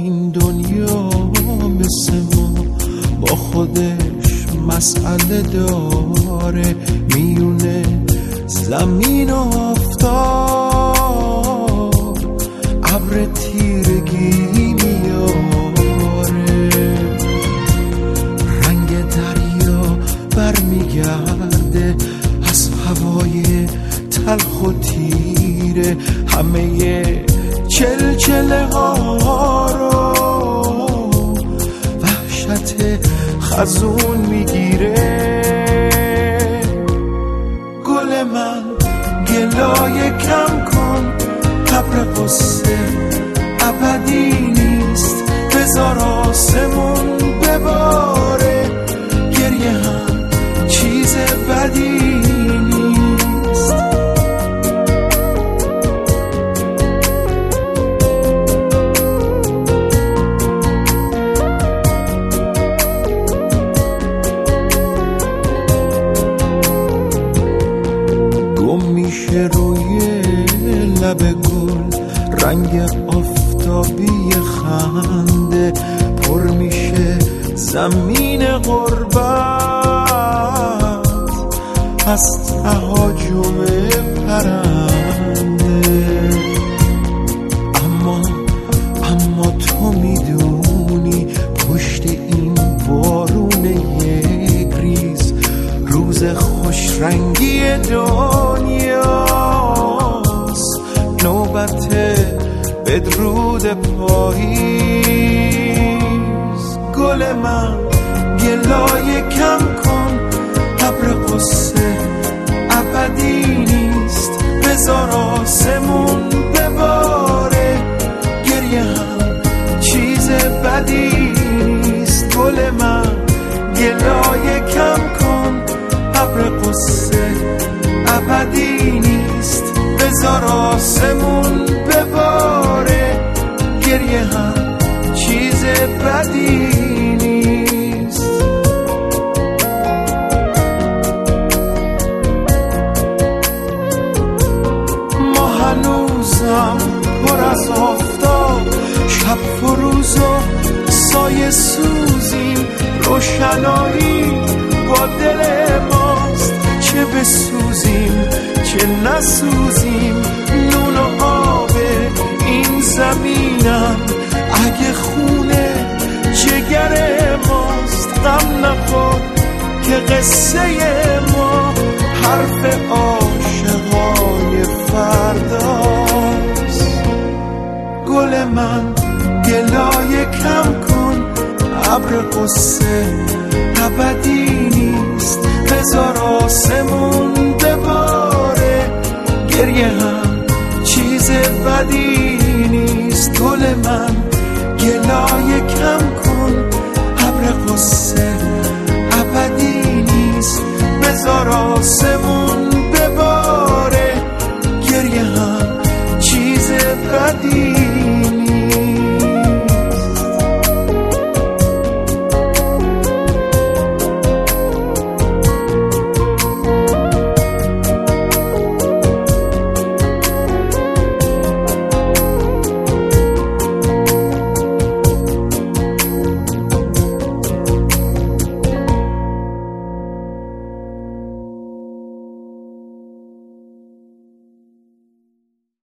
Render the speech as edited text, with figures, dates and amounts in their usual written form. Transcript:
این دنیا مثل ما با خودش مسئله داره، میونه زمین و آفتاب ابر تیرگی میاره، رنگ دریا برمیگرده از هوای تلخ و تیره، همه چلچله ها رو وحشت خزون میگیره. گل من گلای کم کن، ابر قصه ابدی نیست، بذار آسمون بباره، گریه هم چیز بدی نیست. گم میشه روی لب گل رنگ آفتابی خنده، پر میشه زمین غربت از تهاجم پرنده. اما تو میدونی پشت این بارون یک ریز روز خوش رنگی دنیاست، نوبت بدرود پاییز. گل من گلای کم کن، ابر قصه ابدی نیست، بذار آسمون بباره، گریه هم چیز بدی نیست. گل من گلای کم کن، ابر قصه ابدی نیست، بذار آسمون بباره، گریه هم چیز بدی نیست. ما هنوزم پر از آفتاب، شب و روز و سایه سوزیم، روشنایی با دل ماست، چه بسوزیم چه نسوزیم، نون و آب این زمینم اگه خونه جگر ماست. غم نخور که قصه ما حرف عاشقای فرداست. گل من گلای کم کن، ابر قصه ابدی نیست، بذار آسمون بباره، گریه هم چیز بدی نیست. گل من گلای کم کن، ابر قصه